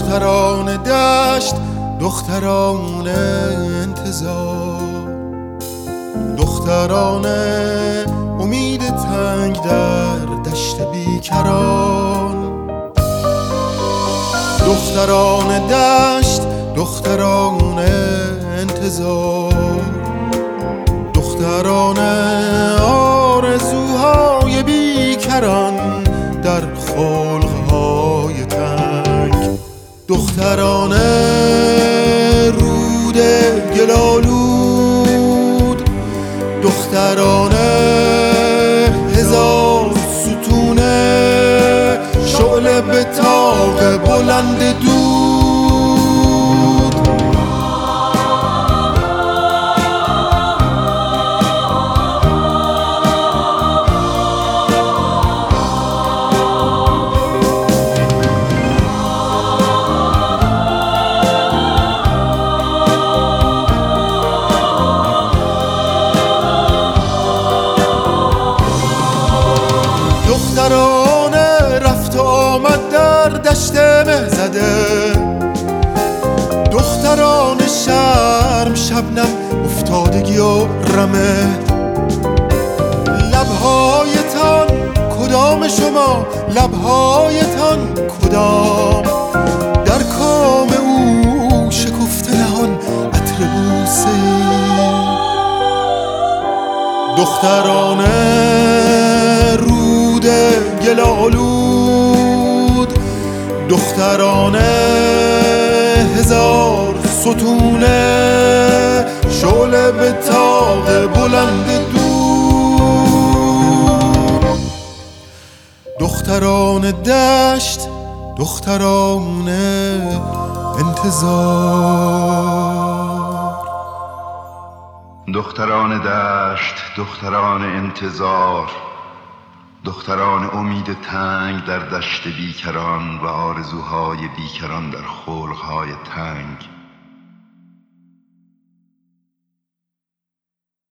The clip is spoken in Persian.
دختران دشت، دختران انتظار، دختران امید تنگ در دشت بیکران. دختران دشت، دختران انتظار، دختران آرزوهای بیکران در خلقهای تنگ. دختران رود گلالود، دختران هزار ستونه، شعله به طاق بلند دود. دختران رفت آمد در دشت مهزده، دختران شرم شبنم افتادگی و رمه. لبهایتان کدام شما، لبهایتان کدام، در کام او شکفته نهان عطر بوسه. دختران رود گلالود، دختران هزار ستونه، شعله به طاق بلند دود. دختران دشت، دختران انتظار، دختران دشت، دختران انتظار، دختران امید تنگ در دشت بیکران و آرزوهای بیکران در خلقهای تنگ.